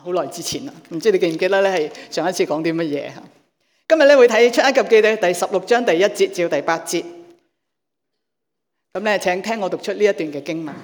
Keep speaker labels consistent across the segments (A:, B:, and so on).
A: 好耐之前啦，唔知你記唔記得咧？係上一次講啲乜嘢？今日咧會睇出埃及記嘅第16章第1節至第8節。咁咧，請聽我讀出呢一段嘅經文。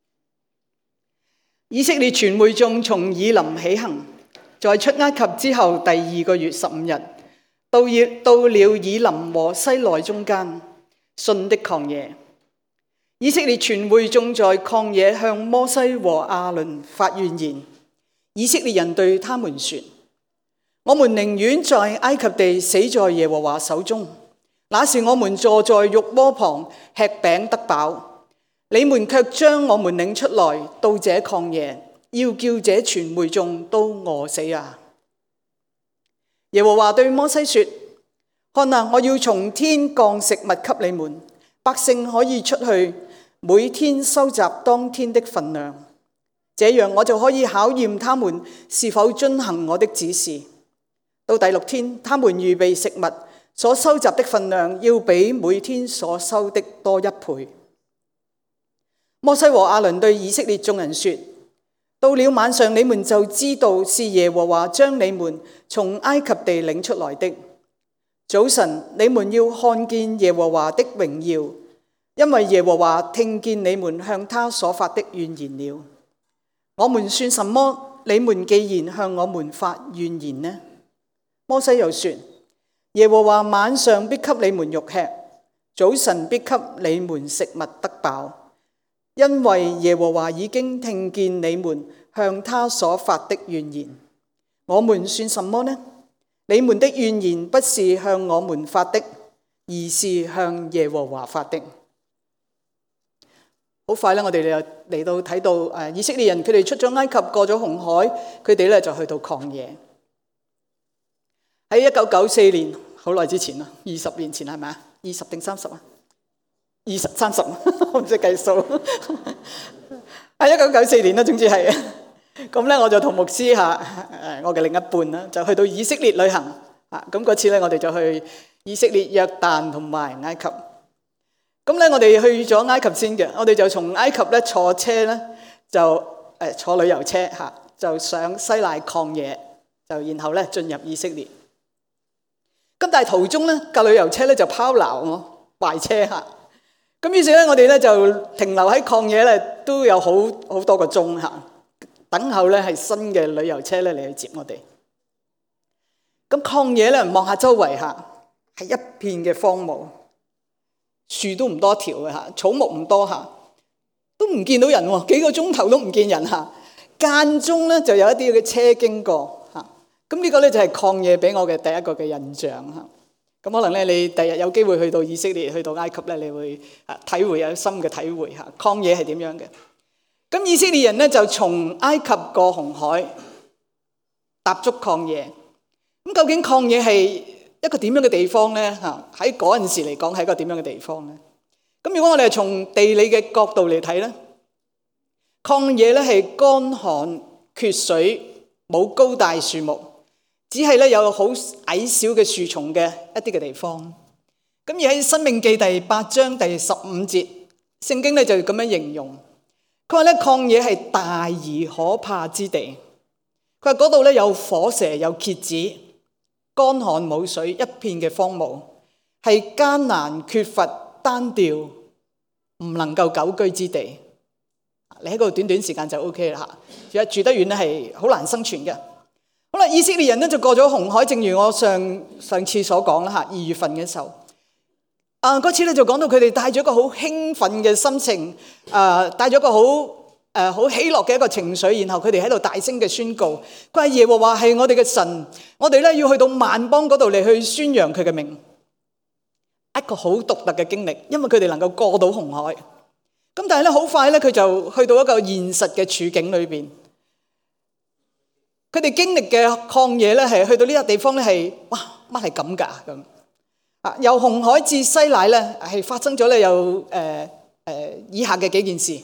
A: 以色列全會眾從以琳起行，在出埃及之後第2個月15日，到了以琳和西奈中間，汛的曠野。以色列全會眾在曠野向摩西和亞倫發怨言。以色列人對他們說：我們寧願在埃及地死在耶和華手中，那時我們坐在肉鍋旁吃餅得飽。你們卻將我們領出來到這曠野，要叫這全會眾都餓死啊！耶和華對摩西說：看啊，我要從天降食物給你們，百姓可以出去，每天收集當天的分量。這樣我就可以考驗他們是否遵行我的指示。到第6天，他們預備食物，所收集的分量要比每天所收的多1倍。摩西和亞倫對以色列眾人說：到了晚上，你們就知道是耶和華將你們從埃及地領出來的。早晨，你們要看見耶和華的榮耀，因為耶和華聽見你們向他所發的怨言了。我們算什麼？你們既然向我們發怨言呢？摩西又說：耶和華晚上必給你們肉吃，早晨必給你們食物得飽，因為耶和華已經聽見你們向他所發的怨言。我們算什麼呢？你們的怨言不是向我們發的，而是向耶和華發的。好快咧，我哋就嚟到睇到以色列人佢哋出咗埃及，過咗紅海，佢哋咧就去到曠野。喺1994年，好耐之前啦，20年前係咪啊？20定30啊？30，我唔識計數。喺1994年啦，總之係。咁咧，我就同牧師我嘅另一半啦，就去到以色列旅行。咁嗰次咧，我哋就去以色列、約旦同埋埃及。咁咧，我哋去咗埃及先嘅，我哋就從埃及咧坐車咧，就坐旅遊車就上西奈曠野，就然後咧進入以色列。咁但係途中咧架旅遊車咧就拋錨壞車嚇。咁於是咧我哋咧就停留喺曠野咧都有好多個鐘嚇，等候咧係新嘅旅遊車咧嚟去接我哋。咁曠野咧望下周圍嚇，係一片嘅荒蕪。樹都唔多條嘅嚇，草木唔多嚇，都唔見到人喎，幾個鐘頭都唔見人嚇。間中咧就有一啲嘅車經過嚇，咁呢個咧就係曠野俾我嘅第一個嘅印象嚇。咁可能咧你第日有機會去到以色列、去到埃及咧，你會體會有深嘅體會嚇，曠野係點樣嘅。咁以色列人咧就從埃及過紅海，踏足曠野。咁究竟曠野係一個點樣嘅地方咧？喺嗰陣時嚟講係一個點樣嘅地方咧？咁如果我哋係從地理嘅角度嚟睇咧，曠野咧係乾旱缺水，冇高大樹木，只係咧有好矮小嘅樹叢嘅一啲嘅地方。咁而喺申命記第8章第15節，聖經咧就咁樣形容，佢話咧曠野係大而可怕之地。佢話嗰度咧有火蛇，有蠍子。乾旱冇水，一片嘅荒蕪，係艱難缺乏單調，唔能夠久居之地。你喺嗰度短短時間就 OK 啦嚇，住得遠咧係好難生存嘅。好啦，以色列人咧就過咗紅海，正如我上次所講啦嚇，2月份嘅時候，嗰次咧就講到佢哋帶咗一個好興奮嘅心情，帶咗一個好喜樂嘅一個情緒，然後佢哋喺度大聲嘅宣告，佢話耶和華係我哋嘅神，我哋咧要去到萬邦嗰度嚟去宣揚佢嘅名，一個好獨特嘅經歷，因為佢哋能夠過到紅海。咁但係咧好快咧佢就去到一個現實嘅處境裏邊，佢哋經歷嘅曠野咧係去到呢個地方咧係哇乜係咁㗎咁啊？由紅海至西乃咧係發生咗咧有以下嘅幾件事。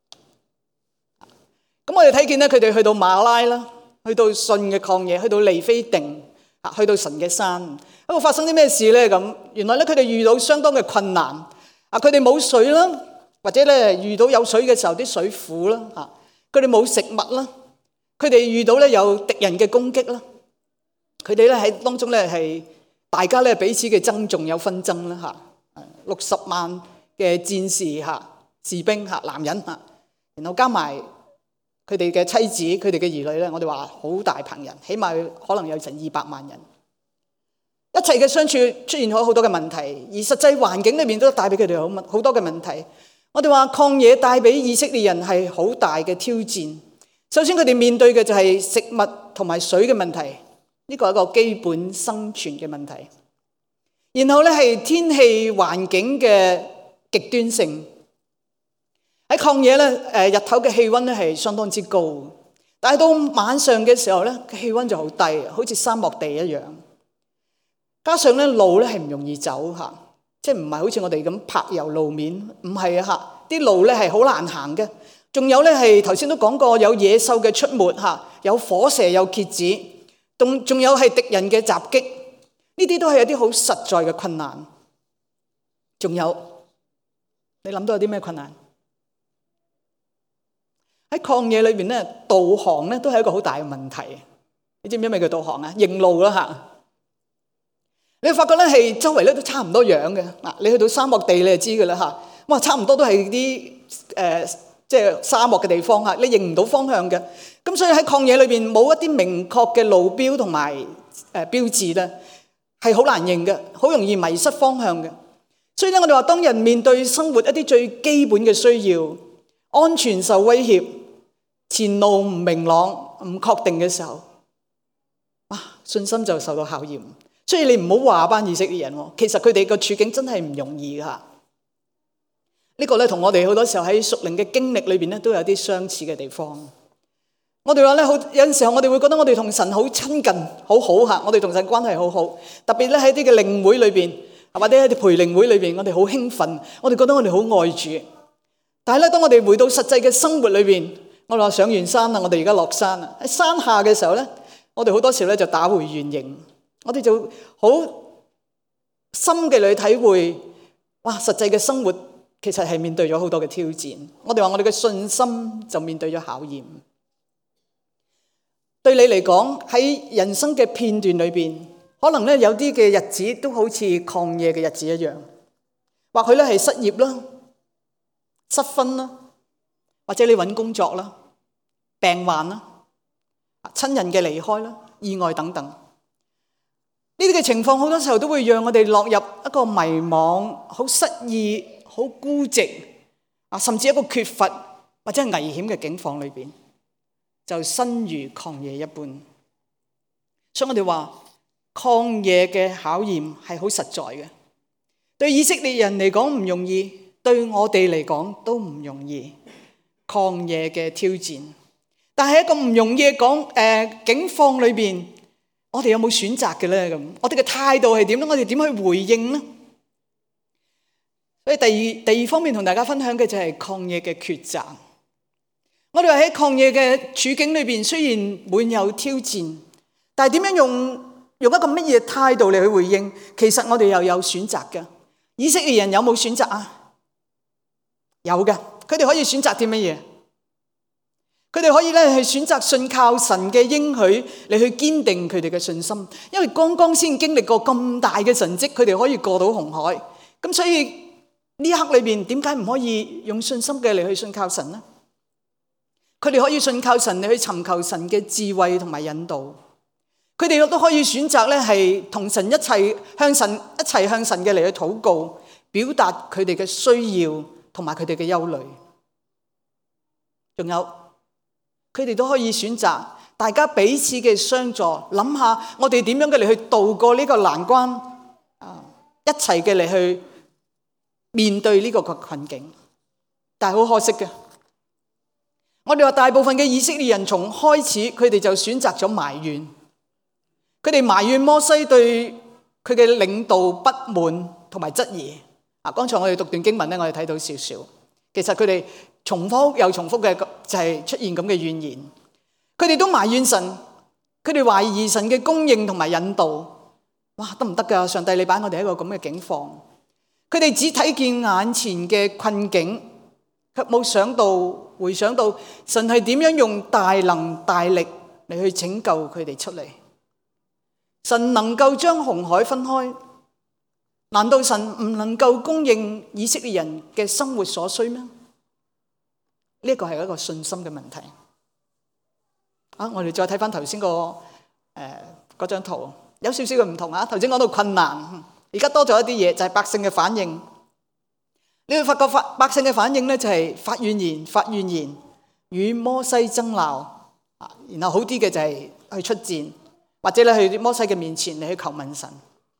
A: 咁我哋睇見咧，佢哋去到馬拉啦，去到汛嘅曠野，去到利非定，去到神嘅山，喺度發生啲咩事咧？咁原來咧，佢哋遇到相當嘅困難，佢哋冇水啦，或者咧遇到有水嘅時候啲水苦啦，佢哋冇食物啦， 佢哋遇到咧有敵人嘅攻擊啦，佢哋咧喺當中咧係大家咧彼此嘅爭訟有紛爭啦嚇，60萬嘅戰士嚇士兵嚇男人嚇，然後加埋佢哋嘅妻子佢哋嘅兒女咧，我哋話好大棚人，起碼可能有成200萬人，一切嘅相處出現咗好多嘅問題，而實際環境裏面都帶俾佢哋好多嘅問題。我哋話曠野帶俾以色列人係好大嘅挑戰。首先佢哋面對嘅就係食物同埋水嘅問題，呢個係一個基本生存嘅問題。然後咧係天氣環境嘅極端性。喺曠野咧，日頭嘅氣溫咧係相當之高，但係到晚上嘅時候咧，氣溫就好低，好似沙漠地一樣。加上咧路咧係唔容易走嚇，即係唔係好似我哋咁柏油路面，唔係啊嚇，啲路咧係好難行嘅。仲有咧係頭先都講過，有野獸嘅出沒嚇，有火蛇有蠍子，仲有係敵人嘅襲擊，呢啲都係有啲好實在嘅困難。仲有你諗到有啲咩困難？喺曠野裏邊咧，導航咧都係一個好大嘅問題。你知唔知咩叫導航啊？認路啦嚇。你會發覺咧係周圍咧都差唔多樣嘅。嗱，你去到沙漠地你就知㗎啦嚇。哇，差唔多都係啲即係沙漠嘅地方嚇，你認唔到方向嘅。咁所以喺曠野裏邊冇一啲明確嘅路標同埋標誌咧，係好難認嘅，好容易迷失方向嘅。所以咧，我哋話當人面對生活一啲最基本嘅需要，安全受威脅，前路唔明朗、唔確定嘅時候，哇，信心就受到考驗。所以你唔好話班以色列人喎，其實佢哋個處境真係唔容易㗎。呢個咧同我哋好多時候喺屬靈嘅經歷裏邊咧都有啲相似嘅地方。我哋話咧，有陣時候我哋會覺得我哋同神好親近，好好嚇，我哋同神關係好好。特別咧喺啲嘅靈會裏邊，或者喺啲培靈會裏邊，我哋好興奮，我哋覺得我哋好愛主。但係咧，當我哋回到實際嘅生活裏邊，我哋話上完山啦，我哋而家落山啦。喺山下嘅時候咧，我哋好多時咧就打回原形，我哋就好深嘅去體會，哇！實際嘅生活其實係面對咗好多嘅挑戰。我哋話我哋嘅信心就面對咗考驗。對你嚟講，喺人生嘅片段裏邊，可能咧有啲嘅日子都好似曠野嘅日子一樣，或許咧係失業啦、失婚啦，或者你揾工作啦、病患啦、親人嘅離開啦、意外等等。呢啲嘅情況好多時候都會讓我哋落入一個迷惘、好失意、好孤寂甚至一個缺乏或者係危險嘅境況裏邊，就身如曠野一般。所以我哋話曠野嘅考驗係好實在嘅，對以色列人嚟講唔容易，對我哋嚟講都唔容易。曠野嘅挑戰，但係一個唔容易嘅境況裏邊，我哋有冇選擇嘅咧？咁我哋嘅態度係點咧？我哋點去回應呢？所以第二方面同大家分享嘅就係曠野嘅抉擇。我哋話喺曠野嘅處境裏邊，雖然滿有挑戰，但係點樣用一個乜嘢態度嚟去回應？其實我哋又有選擇嘅。以色列人有冇選擇啊？有嘅，佢哋可以選擇啲乜嘢？佢哋可以咧去選擇信靠神嘅應許嚟去堅定佢哋嘅信心，因為剛剛先經歷過咁大嘅神蹟，佢哋可以過到紅海。咁所以呢一刻裏邊，點解唔可以用信心嘅嚟去信靠神呢？佢哋可以信靠神嚟去尋求神嘅智慧同埋引導。佢哋亦都可以選擇咧係同神一齊向神嘅嚟去禱告，表達佢哋嘅需要同埋佢哋嘅憂慮。仲有，佢哋都可以選擇大家彼此嘅相助，諗下我哋點樣嘅嚟去渡過呢個難關，一齊嘅嚟去面對呢個困境。但係好可惜嘅，我哋話大部分嘅以色列人從開始佢哋就選擇咗埋怨，佢哋埋怨摩西對佢嘅領導不滿同埋質疑。剛才我哋讀段經文咧，我哋睇到少少，其實佢哋重複又重複嘅就係出現咁嘅怨言。佢哋都埋怨神，佢哋懷疑神嘅供應同埋引導。哇，得唔得㗎？上帝，你擺我哋喺一個咁嘅境況。佢哋只睇見眼前嘅困境，卻冇想到回想到神係點樣用大能大力嚟去拯救佢哋出嚟。神能夠將紅海分開，難道神唔能夠供應以色列人嘅生活所需咩？呢個係一個信心嘅問題。我哋再睇翻頭先嗰張圖，有少少嘅唔同啊。頭先講到困難，而家多咗一啲嘢，就係百姓嘅反應。你會發覺百姓嘅反應咧，就係發怨言，與摩西爭鬧。然後好啲嘅就係去出戰，或者咧去摩西嘅面前嚟去求問神。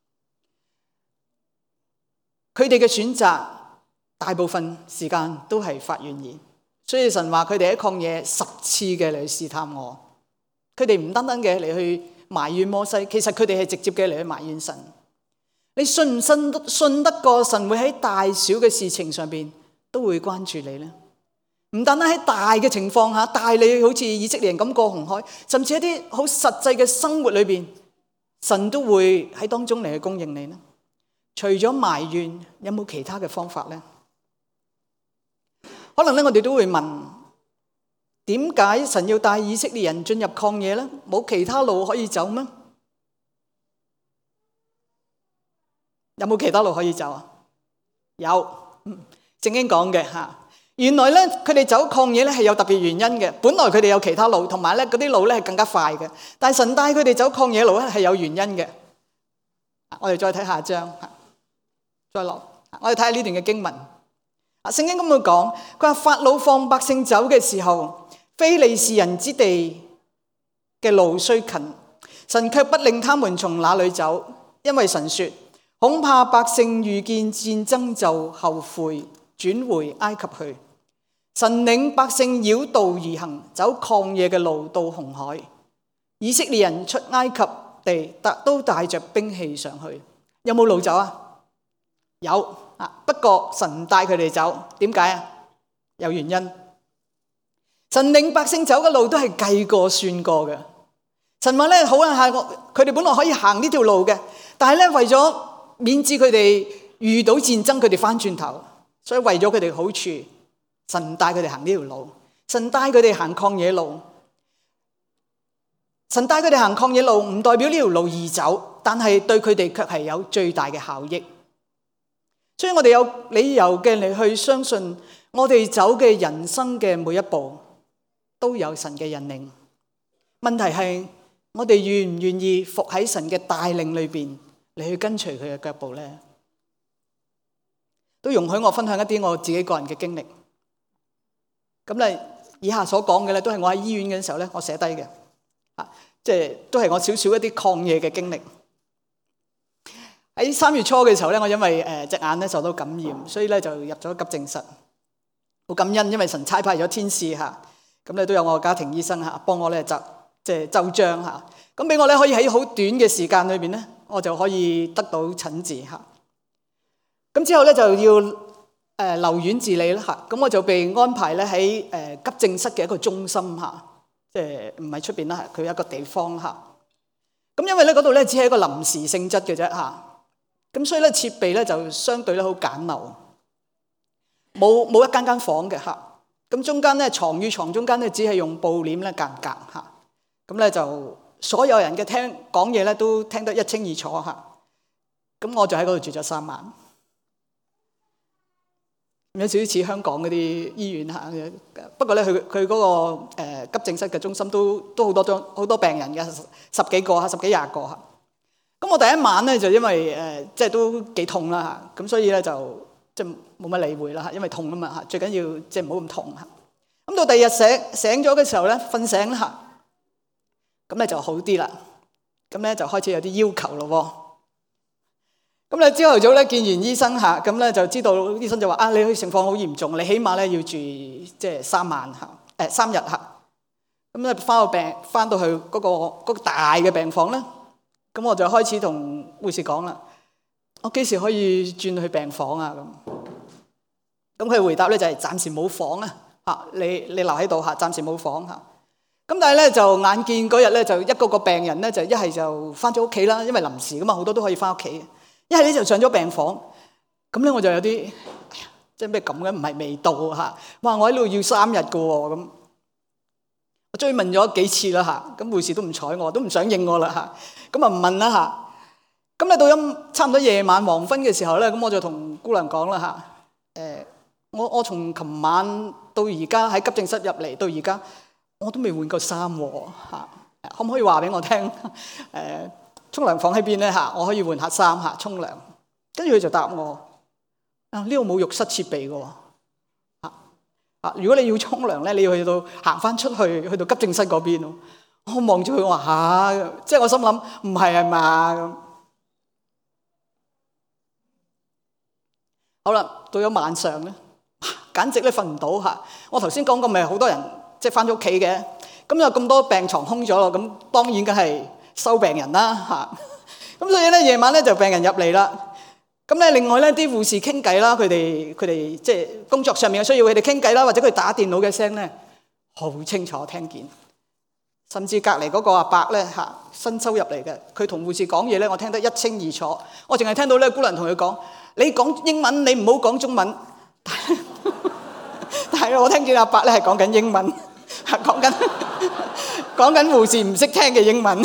A: 佢哋嘅選擇大部分時間都係發怨言，所以神話佢哋喺曠野10次嘅嚟去試探我。佢哋唔單單嘅嚟去埋怨摩西，其實佢哋係直接嘅嚟去埋怨神。你信唔信得過神會喺大小嘅事情上邊都會關注你呢？唔單單喺大嘅情況下帶你好似以色列人咁過紅海，甚至一啲好實際嘅生活裏邊，神都會喺當中嚟去供應你呢？除咗埋怨，有冇其他嘅方法呢？可能咧，我哋都會問，點解神要帶以色列人進入曠野呢？冇其他路可以走咩？有冇其他路可以走啊？有，聖經講嘅吓。原來咧，佢哋走曠野咧係有特別原因嘅。本來佢哋有其他路，同埋咧嗰啲路咧係更加快嘅。但係神帶佢哋走曠野路咧係有原因嘅。我哋再睇下一章，再落，我哋睇下呢段嘅經文。聖經咁樣講，佢話法老放百姓走嘅時候，非利士人之地嘅路雖近，神卻不令他們從那裏走，因為神說，恐怕百姓遇見戰爭就後悔，轉回埃及去。神領百姓繞道而行，走曠野嘅路到紅海。以色列人出埃及地都帶着兵器上去。有冇路走啊？有啊，不過神唔帶佢哋走，點解啊？有原因。神領百姓走嘅路都係計過算過嘅。神話咧，好啊，佢哋本來可以行呢條路嘅，但係咧為咗免致佢哋遇到戰爭，佢哋翻轉頭，所以為咗佢哋好處，神帶佢哋行呢條路。神帶佢哋行曠野路，神帶佢哋行曠野路唔代表呢條路易走，但係對佢哋卻係有最大嘅效益。所以我哋有理由嘅嚟去相信，我哋走嘅人生嘅每一步都有神嘅引領。問題係我哋願唔願意伏喺神嘅帶領裏邊嚟去跟隨佢嘅腳步呢？都容許我分享一啲我自己個人嘅經歷。咁咧，以下所講嘅咧，都係我喺醫院嘅時候咧，我寫低嘅。即係都係我少少一啲曠野嘅經歷。喺3月初嘅時候咧，我因為隻眼咧受到感染，所以咧就入咗急症室。好感恩，因為神差派咗天使嚇，咁咧都有我嘅家庭醫生嚇幫我咧即係周章嚇，咁俾我咧可以喺好短嘅時間裏邊咧，我就可以得到診治嚇。咁之後咧就要留院治理啦嚇，咁我就被安排咧喺急症室嘅一個中心嚇，即係唔係出邊啦，佢有一個地方嚇。咁因為咧嗰度咧只係一個臨時性質嘅啫嚇，咁所以咧設備咧就相對咧好簡陋，冇一間房嘅嚇。咁中間咧床與床中間咧只係用布簾咧隔嚇。咁咧就所有人嘅講嘢咧都聽得一清二楚嚇。咁我就喺嗰度住咗3晚，有少少似香港嗰啲醫院嚇。不過咧佢嗰個急症室嘅中心都好多病人嘅，十幾廿個嚇。咁我第一晚咧就因為即係都幾痛啦嚇，咁所以咧就即係冇乜理會啦嚇，因為痛啊嘛嚇，最緊要即係唔好咁痛嚇。咁到第二日醒咗嘅時候咧，瞓醒啦嚇。咁咧就好啲啦，咁咧就開始有啲要求咯喎。咁咧朝頭早咧見完醫生嚇，咁咧就知道醫生就話你嘅情況好嚴重，你起碼咧要住即係3日嚇。咁咧翻到去嗰個大嘅病房咧，咁我就開始同護士講啦，我幾時可以轉去病房啊？咁佢回答咧就係暫時冇房啊嚇，你留喺度嚇，暫時冇房嚇。咁但係咧就眼見嗰日咧就一個病人咧就一係就翻咗屋企啦，因為臨時噶嘛，好多都可以翻屋企。一係咧就上咗病房，咁咧我就有啲即係咩咁嘅？唔係未到嚇。哇！我喺度要3日嘅喎，咁我追問咗幾次啦嚇，咁護士都唔睬我，都唔想應我啦嚇。咁啊唔問啦嚇。咁咧到咗差唔多夜晚黃昏嘅時候咧，咁我就同姑娘講啦嚇。我從琴晚到而家喺急症室入嚟到而家，我都未換過衫喎嚇。可唔可以話俾我聽？沖涼房喺邊咧嚇？我可以換下衫嚇，沖涼。跟住佢就答我：呢度冇浴室設備嘅喎。如果你要沖涼咧，你要去到行翻出去，去到急症室嗰邊咯。我望住佢話嚇，即係我心諗唔係嘛咁。好啦，到咗晚上咧，簡直咧瞓唔到嚇。我頭先講過咪好多人即係翻咗屋企嘅，咁有咁多病床空咗咯，咁當然梗係收病人啦嚇。咁所以咧夜晚咧就病人入嚟啦。咁咧另外咧啲護士傾偈啦，佢哋即係工作上面嘅需要，佢哋傾偈啦，或者佢打電腦嘅聲咧好清楚聽見。甚至隔離嗰個阿伯咧嚇，新收入嚟嘅，佢同護士講嘢咧，我聽得一清二楚。我淨係聽到咧姑娘同佢講：你講英文，你唔好講中文。但係我聽見阿伯咧係講緊英文，講緊護士唔識聽嘅英文。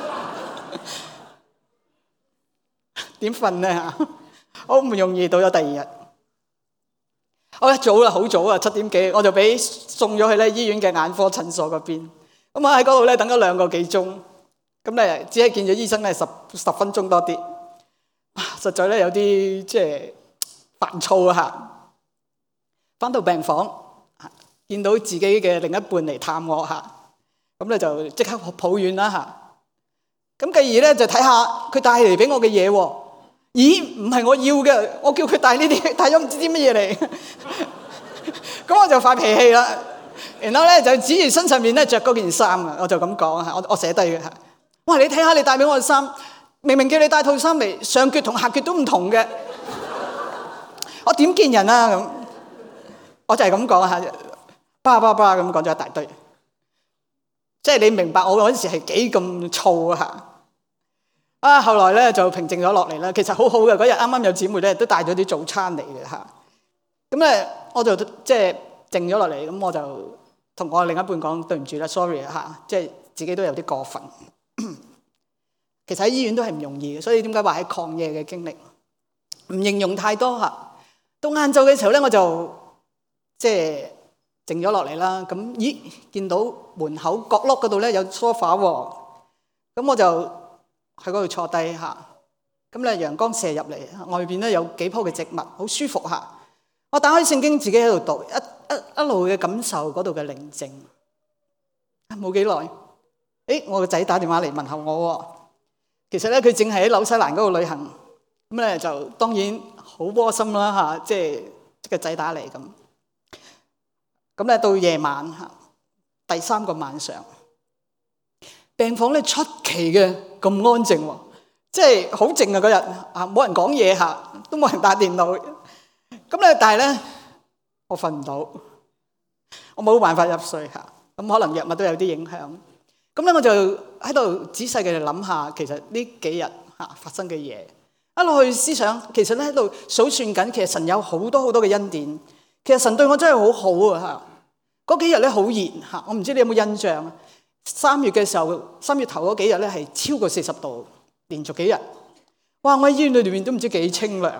A: 點瞓咧嚇？好唔容易到咗第二日，我一早啦，好早啊，7點幾我就俾送咗去咧醫院嘅眼科診所嗰邊。咁我喺嗰度咧等咗2個幾鐘，咁咧只係見咗醫生咧十分鐘多啲。實在咧有啲即係煩躁啊嚇！翻到病房，見到自己嘅另一半嚟探我嚇，咁咧就即刻抱怨啦嚇。咁繼而咧就睇下佢帶嚟俾我嘅嘢喎。咦，唔係我要嘅，我叫佢帶呢啲，帶咗唔知啲乜嘢嚟。咁我就發脾氣啦，然後咧就指住身上面咧着嗰件衫啊，我就咁講嚇，我寫低嘅嚇。哇，你睇下你帶俾我嘅衫，明明叫你帶套衫嚟，上橛同下橛都唔同嘅，我點見人啊咁？我就係咁講嚇，巴咁講咗一大堆，即係你明白我嗰陣時係幾咁燥啊嚇！後來咧就平靜咗落嚟啦。其實好好嘅，嗰日啱啱有姊妹咧都帶咗啲早餐嚟嘅嚇。咁咧我就即係靜咗落嚟，咁我就同我另一半講對唔住啦 ，sorry 嚇，即係自己都有啲過分。其實喺醫院都係唔容易嘅，所以點解話喺曠野嘅經歷唔形容太多嚇。到晏晝嘅時候咧，我就即係靜咗落嚟啦。咁咦，見到門口角落嗰度咧有 sofa 喎，咁我就喺嗰度坐低下，咁咧陽光射入嚟，外邊咧有幾棵嘅植物，好舒服下。我打開聖經，自己喺度讀，一路嘅感受嗰度嘅寧靜。冇幾耐，我個仔打電話嚟問候我喎。其實咧佢淨係喺紐西蘭嗰度旅行，咁咧就當然好窩心啦嚇，即係個仔打嚟咁。咁咧到夜晚嚇，第3個晚上。病房咧出奇嘅咁安靜喎，即係好靜啊嗰日啊，冇人講嘢嚇，都冇人打電腦。咁咧，但係咧我瞓唔到，我冇辦法入睡嚇。咁可能藥物都有啲影響。咁咧我就喺度仔細嘅諗下，其實呢幾日嚇發生嘅嘢，一路去思想，其實咧喺度數算緊，其實神有好多好多嘅恩典。其實神對我真係好好啊嚇。嗰幾日咧好熱嚇，我唔知你有冇印象。3月嘅時候，3月頭嗰幾日咧係超過40度，連續幾日。哇！我喺醫院裏面都唔知幾清涼。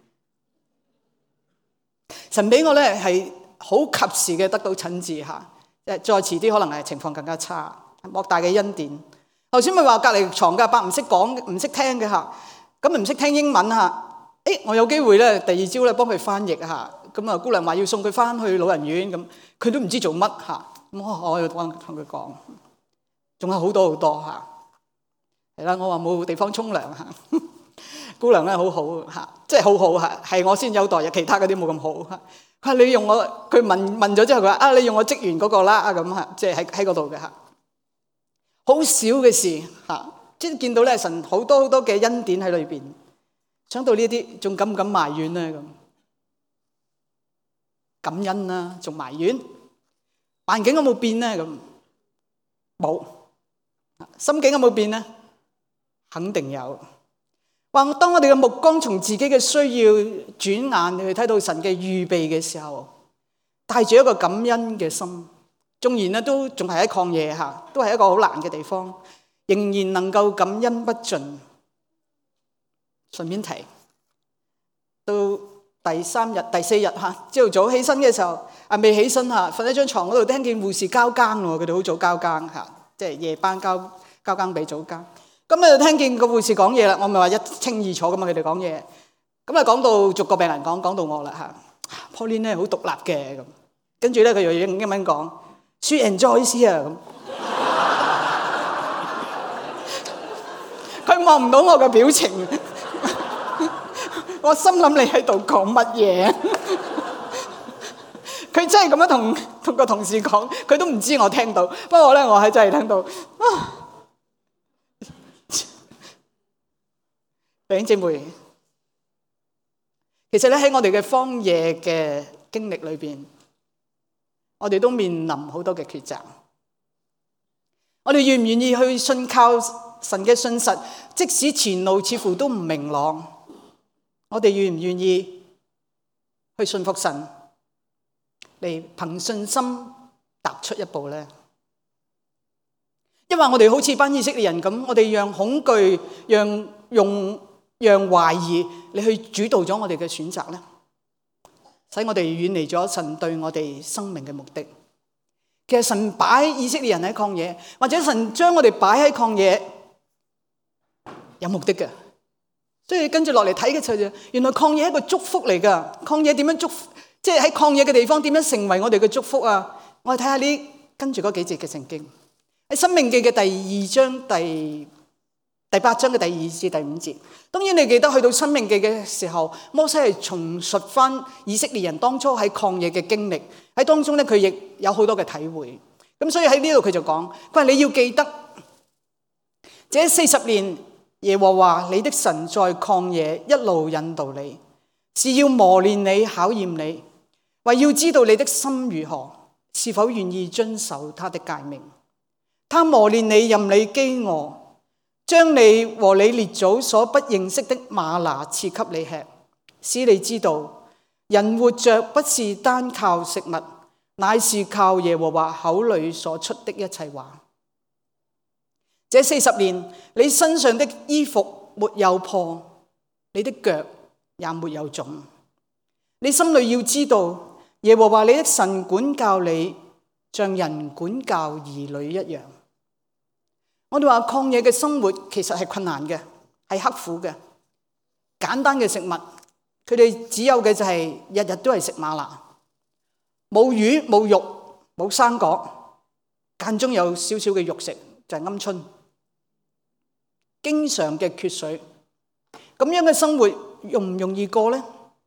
A: 神俾我咧係好及時嘅得到診治嚇，再遲啲可能係情況更加差。莫大嘅恩典。頭先咪話隔離床嘅阿伯唔識講唔識聽嘅嚇，咁唔識聽英文嚇。我有機會咧第2朝咧幫佢翻譯嚇，咁啊姑娘話要送佢翻去老人院咁，佢都唔知做乜嚇。咁我要同佢講。仲有好多好多嚇，係啦！我話冇地方沖涼嚇，姑娘咧好好嚇，即係好好嚇，係我先優待嘅，其他嗰啲冇咁好嚇。佢話你用我，佢問咗之後，佢話你用我職員嗰個啦咁嚇，即係喺嗰度嘅嚇。好少嘅事嚇，即係見到咧神好多好多嘅恩典喺裏邊。想到呢啲，仲敢唔敢埋怨咧咁？感恩啦，仲埋怨？環境有冇變咧咁？冇。心境有冇變咧？肯定有。 話當我哋嘅目光從自己嘅需要轉眼去睇到神嘅預備嘅時候，帶住一個感恩嘅心，縱然咧都仲係喺曠野下，都係一個好難嘅地方，仍然能夠感恩不盡。順便提到第三日、第四日嚇，朝頭早起身嘅時候，未起身嚇，瞓喺張床嗰度，聽見護士交更喎，佢哋好早交更嚇，即係夜班交更俾早更。咁就聽見個護士講嘢啦，我咪話一清二楚咁嘛，佢哋講嘢。咁啊講到逐個病人講到我啦嚇，Pauline 咧好獨立嘅咁，跟住咧佢又用英文講 She enjoys here 咁。佢望唔到我嘅表情，我心諗你喺度講乜嘢？佢真係咁樣同個同事講，佢都唔知我聽到。不過咧，我係真係聽到。弟兄姊妹，其實咧喺我哋嘅荒野嘅經歷裏邊，我哋都面臨好多嘅抉擇。我哋願唔願意去信靠神嘅信實，即使前路似乎都唔明朗，我哋願唔願意去信服神，嚟憑信心踏出一步呢？因為我哋好似班以色列人咁，我哋讓恐懼、讓懷疑你去主導咗我哋嘅選擇呢，使我哋遠離咗神對我哋生命嘅目的。其實神擺以色列人喺曠野，或者神將我哋擺喺曠野，有目的嘅。所以跟住落嚟睇嘅就係，原來曠野係一個祝福嚟噶。曠野點樣祝福？即係喺曠野嘅地方點樣成為我哋嘅祝福啊？我哋睇下呢跟住嗰幾節嘅聖經，喺申命記嘅第8章嘅第2至第5節。當然你記得去到申命記嘅時候，摩西係重述翻以色列人當初喺曠野嘅經歷，喺當中咧佢亦有好多嘅體會。咁所以喺呢度佢就講，佢話你要記得，這40年耶和華你的神在曠野一路引導你，是要磨練你、考驗你，為要知道你的心如何，是否願意遵守他的誡命。他磨練你，任你飢餓，將你和你列祖所不認識的嗎哪賜給你吃，使你知道人活着不是單靠食物，乃是靠耶和華口裏所出的一切話。這40年你身上的衣服沒有破，你的腳也沒有腫。你心裏要知道耶和華你的神管教你，像人管教兒女一樣。我哋話曠野嘅生活其實係困難嘅，係刻苦嘅。簡單嘅食物，佢哋只有嘅就係日日都係食嗎哪，冇魚冇肉冇生果，間中有少少嘅肉食，就係鵪鶉。經常嘅缺水，咁樣嘅生活容唔容易過呢？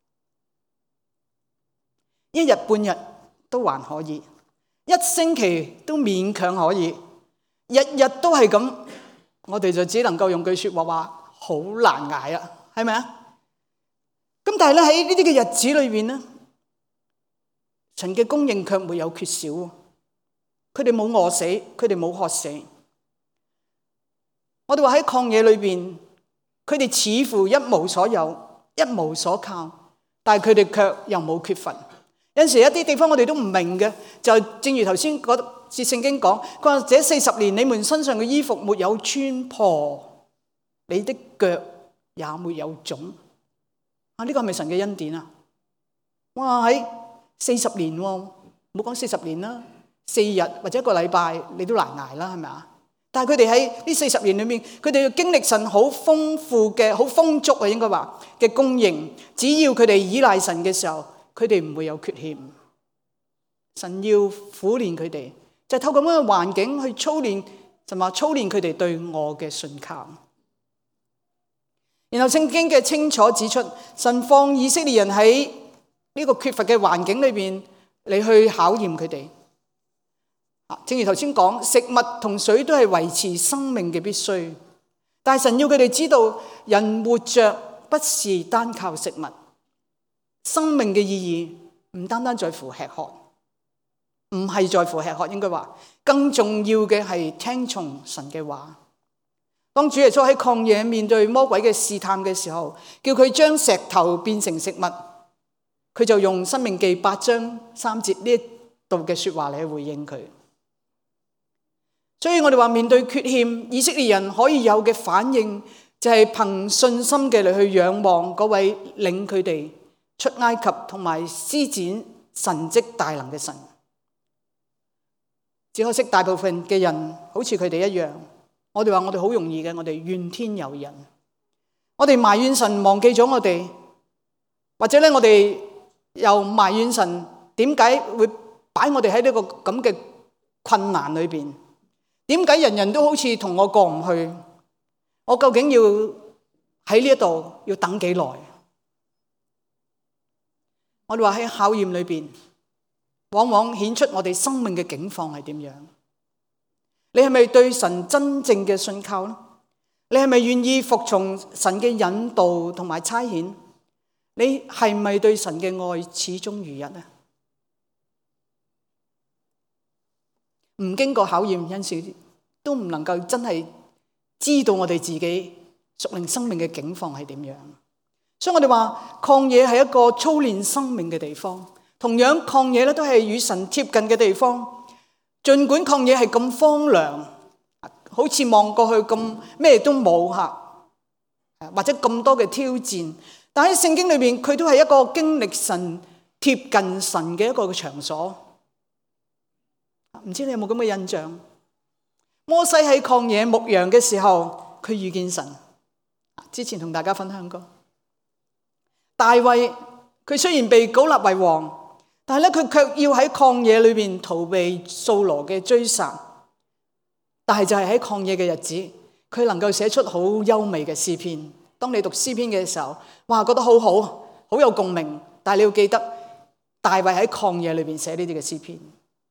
A: 一日半日都還可以，一星期都勉強可以。日日都係咁，我哋就只能夠用句說話好難捱啦，係咪啊？咁但係咧喺呢啲嘅日子裏邊咧，神嘅供應卻沒有缺少，佢哋冇餓死，佢哋冇渴死。我哋話喺曠野裏邊，佢哋似乎一無所有，一無所靠，但係佢哋卻又冇缺乏。有陣時一啲地方我哋都唔明嘅，就正如頭先嗰節聖經講，佢話這40年你們身上嘅衣服沒有穿破，你的腳也沒有腫。呢個係咪神嘅恩典啊？哇，喺40年喎，唔好講40年啦，4日或者1個禮拜你都難捱啦，係咪啊？但係佢哋喺呢40年裏面，佢哋要經歷神好豐富嘅、好豐足啊，應該話嘅供應。只要佢哋依賴神嘅時候，佢哋唔會有缺欠。神要苦練佢哋，就係透過咁樣嘅環境去操練，就話操練佢哋對我嘅信靠。然後聖經嘅清楚指出，神放以色列人喺呢個缺乏嘅環境裏邊嚟去考驗佢哋。正如頭先講，食物同水都係維持生命嘅必須，但係神要佢哋知道，人活着不是單靠食物，生命嘅意義唔單單在乎吃喝，唔係在乎吃喝，應該話更重要嘅係聽從神嘅話。 當主耶穌喺曠野面對魔鬼嘅試探嘅時候，叫佢將石頭變成食物，佢就用申命記8章3節呢度嘅說話嚟回應佢。所以我哋話面對缺陷，以色列人可以有嘅反應就係憑信心嘅嚟去仰望嗰位領佢哋出埃及同埋施展神蹟大能嘅神。只可惜大部分嘅人好似佢哋一樣，我哋話我哋好容易嘅，我哋怨天尤人，我哋埋怨神忘記咗我哋，或者咧我哋又埋怨神點解會擺我哋喺呢個咁嘅困難裏邊？點解人人都好似同我過唔去？我究竟要喺呢一度要等幾耐？我哋話喺考驗裏邊，往往顯出我哋生命嘅境況係點樣？你係咪對神真正嘅信靠呢？你係咪願意服從神嘅引導同埋差遣？你係咪對神嘅愛始終如一呢？唔經過考驗，因此都唔能夠真係知道我哋自己屬靈生命嘅境況係點樣。所以我哋話曠野係一個操練生命嘅地方，同樣曠野咧都係與神貼近嘅地方。儘管曠野係咁荒涼，好似望過去咁咩都冇吓，或者咁多嘅挑戰，但喺聖經裏邊佢都係一個經歷神貼近神嘅一個場所。唔知你有冇咁嘅印象？摩西喺曠野牧羊嘅時候，佢遇見神。之前同大家分享過。大衛佢雖然被膏立為王，但係咧佢卻要喺曠野裏邊逃避掃羅嘅追殺。但係就係喺曠野嘅日子，佢能夠寫出好優美嘅詩篇。當你讀詩篇嘅時候，哇，覺得好好，好有共鳴。但係你要記得，大衛喺曠野裏邊寫呢啲嘅詩篇。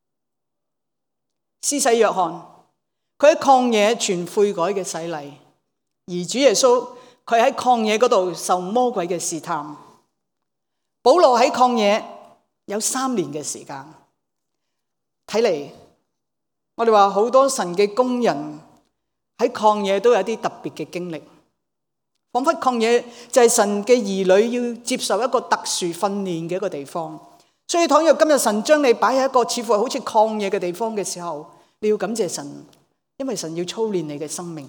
A: 施洗約翰，佢喺曠野傳悔改嘅洗禮，而主耶穌佢喺曠野嗰度受魔鬼嘅試探。保羅喺曠野有3年嘅時間。睇嚟我哋話好多神嘅工人喺曠野都有啲特別嘅經歷，彷彿曠野就係神嘅兒女要接受一個特殊訓練嘅一個地方。所以倘若今日神將你擺喺一個似乎好似曠野嘅地方嘅時候，你要感謝神，因為神要操練你嘅生命。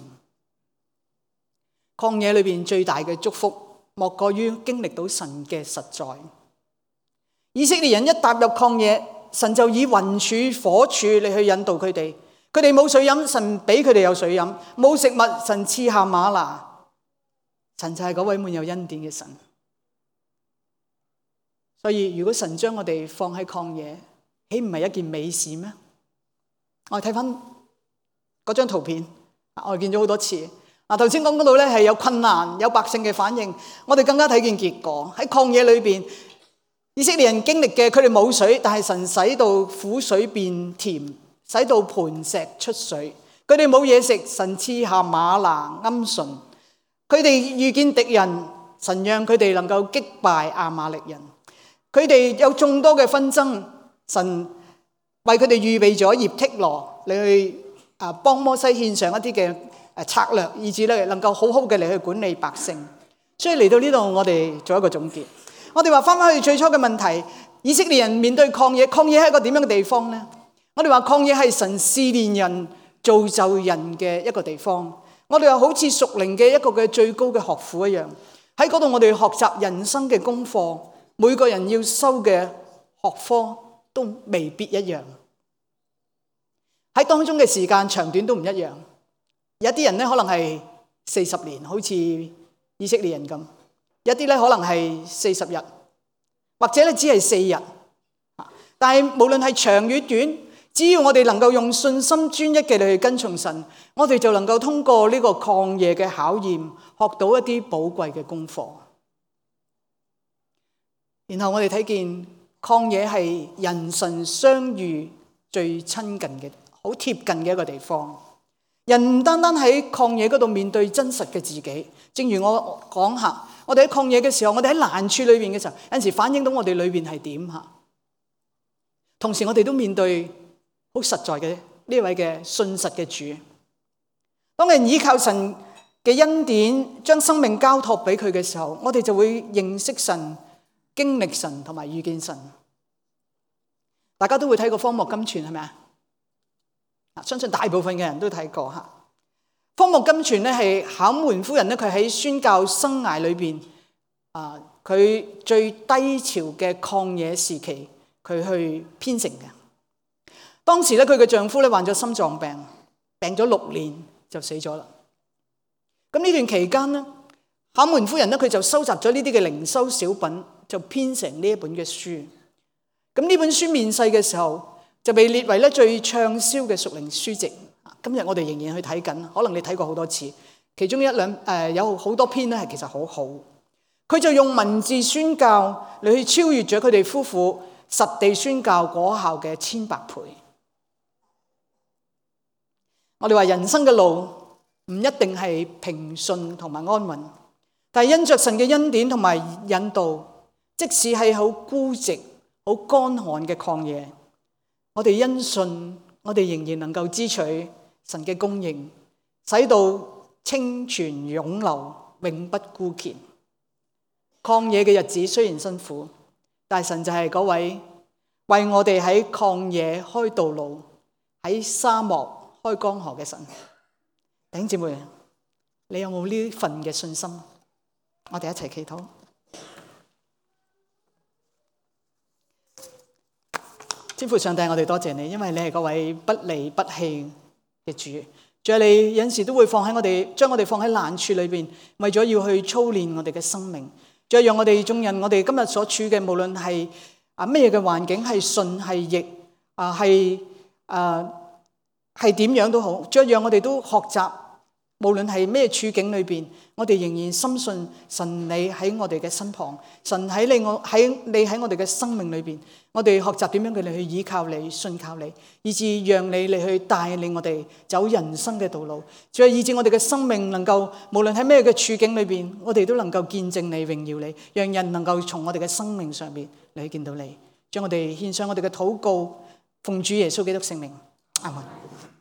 A: 曠野裏邊最大嘅祝福，莫過於經歷到神嘅實在。以色列人一踏入曠野，神就以雲柱火柱嚟去引導佢哋。佢哋冇水飲，神俾佢哋有水飲；冇食物，神賜下嗎哪。神就係嗰位滿有恩典嘅神。所以如果神將我哋放喺曠野，豈唔係一件美事咩？我哋睇翻嗰張圖片，我哋見咗好多次。頭先講嗰度咧係有困難，有百姓嘅反應，我哋更加睇見結果。喺曠野裏邊，以色列人經歷嘅，佢哋冇水，但係神使到苦水變甜，使到磐石出水。佢哋冇嘢食，神賜下嗎哪鵪鶉。佢哋遇見敵人，神讓佢哋能夠擊敗亞瑪力人。佢哋有眾多嘅紛爭，神為佢哋預備咗葉忒羅嚟去幫摩西獻上一啲嘅策略，以至咧能夠好好嘅嚟去管理百姓。所以嚟到呢度，我哋做一個總結。我哋話翻去最初嘅問題，以色列人面對曠野，曠野係一個點樣嘅地方呢？我哋話曠野係神試煉人、造就人嘅一個地方。我哋話好似屬靈嘅一個嘅最高嘅學府一樣，喺嗰度我哋學習人生嘅功課。每個人要修嘅學科都未必一樣，喺當中嘅時間長短都唔一樣。有啲人咧可能係40年，好似以色列人咁；有啲咧可能係40日，或者咧只係4日。但係無論係長與短，只要我哋能夠用信心專一嘅嚟去跟從神，我哋就能夠通過呢個曠野嘅考驗，學到一啲寶貴嘅功課。然後我哋睇見曠野係人神相遇最親近嘅、好貼近嘅一個地方。人唔單單喺曠野嗰度面對真實嘅自己，正如我講下，我哋喺曠野嘅時候，我哋喺難處裏邊嘅時候，有陣時反映到我哋裏邊係點吓。同時我哋都面對好實在嘅呢位嘅信實嘅主。 當我哋依靠神嘅恩典，將生命交託俾佢嘅時候，我哋就會認識神、經歷神同埋遇見神。大家都會睇過《荒漠甘泉》係咪啊？相信大部分嘅人都睇過吓。荒漠甘泉咧係考門夫人咧，佢喺宣教生涯裏邊佢最低潮嘅曠野時期，佢去編成嘅。當時咧佢嘅丈夫咧患咗心臟病，病咗6年就死咗啦。咁呢段期間咧，考門夫人咧佢就收集咗呢啲嘅靈修小品，就編成呢一本嘅書。咁呢本書面世嘅時候，就被列為咧最暢銷嘅屬靈書籍。今日我哋仍然去睇緊，可能你睇過好多次。其中有好多篇咧係其實好好。佢就用文字宣教嚟去超越咗佢哋夫婦實地宣教果效嘅千百倍。我哋話人生嘅路唔一定係平順同埋安穩，但係因着神嘅恩典同埋引導，即使係好孤寂、好乾旱嘅曠野，我哋因信，我哋仍然能夠支取神嘅供應，使到清泉湧流，永不枯竭。曠野嘅日子雖然辛苦，但神就係嗰位為我哋喺曠野開道路，喺沙漠開江河嘅神。弟兄姊妹，你有冇呢份嘅信心？我哋一齊祈禱。天父上帝，我哋多謝你，因為你係嗰位不離不棄嘅主。仲有你有陣時都會將我哋放喺難處裏邊，為咗要去操練我哋嘅生命。再讓我哋眾人，我哋今日所處嘅，無論係咩嘅環境，係順係逆係點樣都好，再讓我哋都學習，無論係咩處境裏邊，我哋仍然深信神你喺我哋嘅身旁，神喺你喺我哋嘅生命裏邊，我哋學習點樣嘅嚟去依靠你、信靠你，以致讓你嚟去帶領我哋走人生嘅道路，再以致我哋嘅生命能夠無論喺咩嘅處境裏邊，我哋都能夠見證你、榮耀你，讓人能夠從我哋嘅生命上邊嚟見到你，將我哋獻上我哋嘅禱告，奉主耶穌基督聖名，阿門。